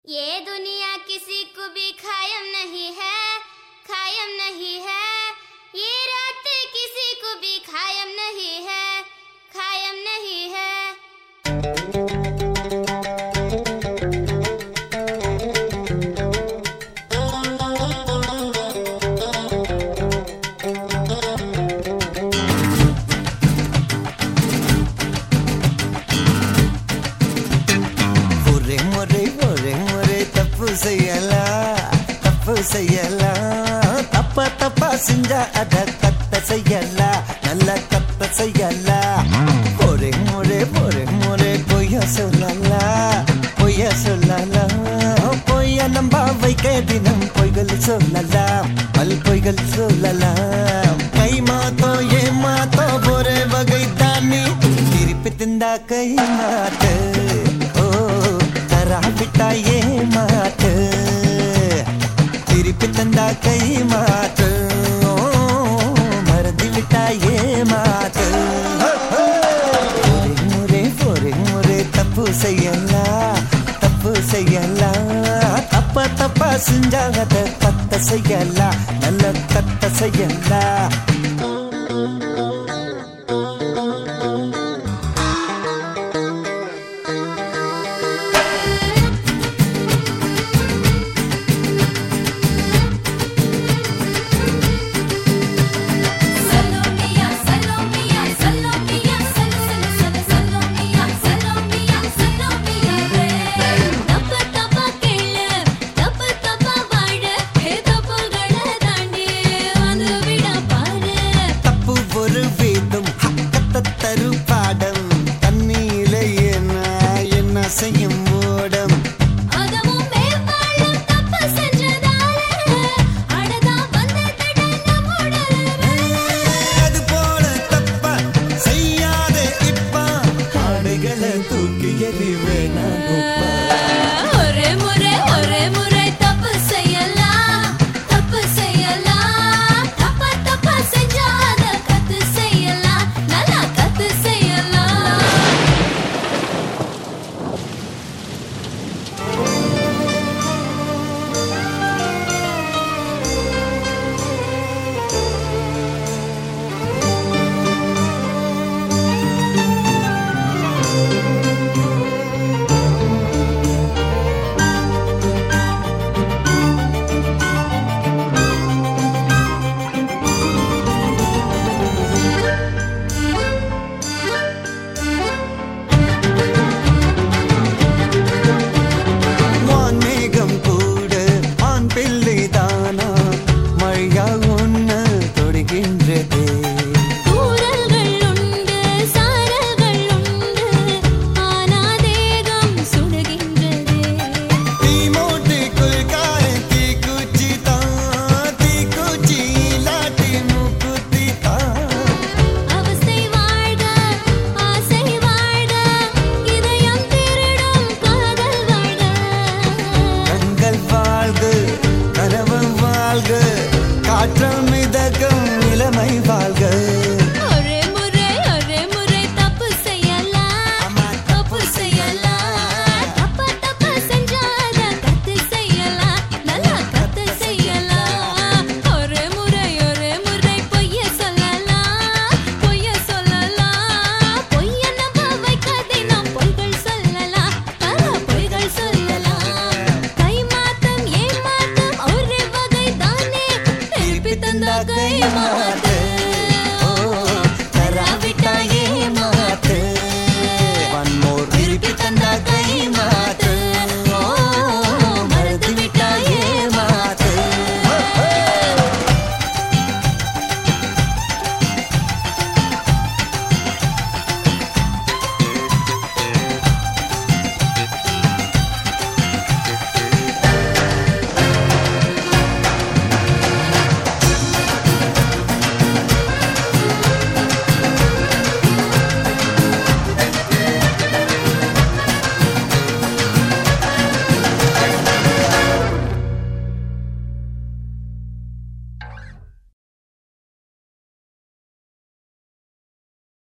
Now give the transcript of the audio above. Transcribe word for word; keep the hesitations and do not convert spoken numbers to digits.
ये दुनिया किसी को भी कायम नहीं है, कायम नहीं है। ये रातें किसी को भी कायम नहीं है, कायम नहीं है। தப்ப தப்பா செஞ்சா அத கத்த செய்யலா, நல்ல கத்த செய்யலா. ஒரே முறை ஒரே முறை பொய்ய சொல்லலா, பொய்ய சொல்லலா. பொய்ய நம்ப வைக்க தினம் பொய்கள் சொல்லலாம், பல் பொய்கள் சொல்லலாம். கை மாத்தோ ஏ மாத்தோ ஒரே வகை தானே, திருப்பி திண்டா கை மாத்து. ஓ தரா விட்டா ஏ மாத்து, திருப்பி தந்தா கை மாத்து. மறந்து விட்டா ஏ மாத்து. ஒரே முறை ஒரே முறை தப்பு செய்யலா, தப்பு செய்யலா. தப்ப தப்பா செஞ்சாத கத்த செய்யலா, நல்ல கத்த செய்யலா. செய்யும் மூடம் அது போல தப்ப செய்யாதே இப்ப, ஆடைகளை தூக்கி எறி வேணா குப்பா. ஒரே முறை ஒரே முறை தப்பு செய்யலாம், தப்பு செய்யலாம். தப்ப தப்ப செஞ்சாத கத்து செய்யலாம், நல்லா கத்து செய்யலாம். காற்றல் மிதக்கும் இளமை வாழ்க. ஒரே முறை ஒரே முறை தப்பு செய்யலாம், தப்பு செய்யலாம். தப்ப தப்ப செஞ்சாத கத்து செய்யலாம், நல்லா கத்து செய்யலாம். ஒரே முறை ஒரே முறை பொய்ய சொல்லலாம், பொய்ய சொல்லலாம். பொய்ய நம்ப வைக்க தினம் பொய்கள் சொல்லலாம், பல பொய்கள் சொல்லலாம். கை மாத்தம் ஏ மாத்தம் ஒரே வகை தானே, திருப்பி தந்தா கை மாத்து. ஓ தரா விட்டா ஏ மாத்து. ஒன் மோர் திருப்பி தந்தா